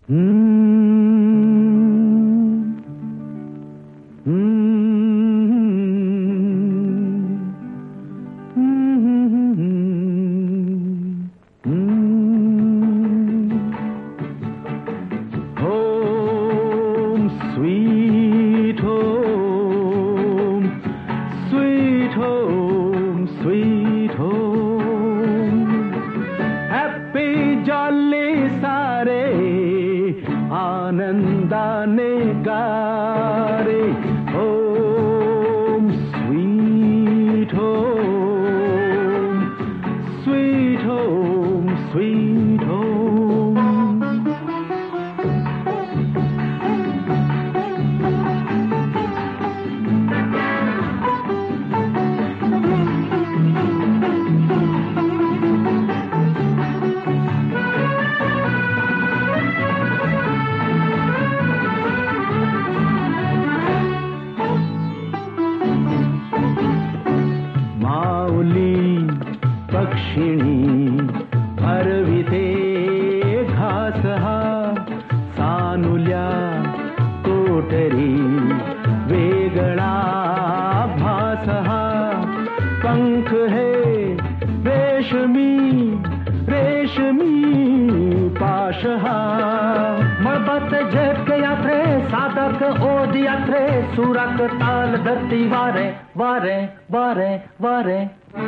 आनंदाने गारे home sweet home sweet home sweet home. पक्षिणी हरविते घास हा सानुल्या कोटरी वेगळा भास हा पंख हे रेशमी रेशमी पाश हा मळबत झेप यात्रे साधक ओद यात्रे सुरक ताल धरती वारे वारे वारे वारे.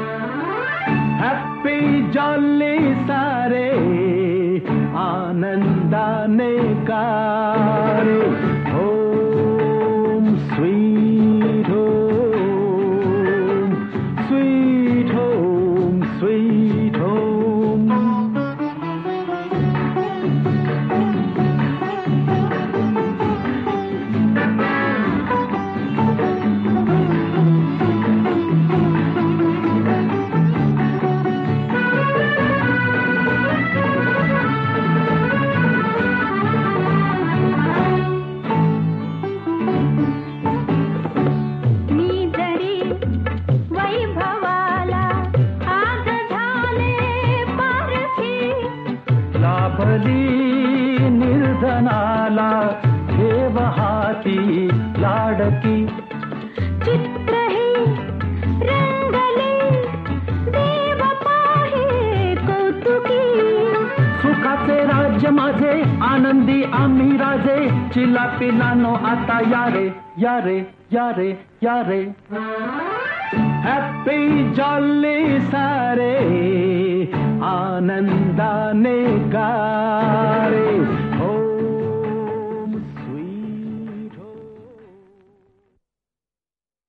हैप्पी जॉली सारे आनंदाने गारे home sweet home sweet home sweet home. लाभली निर्धनाला देव हाती लाडकी चित्र हे रंगले देव पाहे कौतुकी. सुखाचे राज्य माझे आनंदी आम्ही राजे चिला पिलानो आता यारे यारे यारे यारे. हैप्पी जॉली सारे आनंदाने गा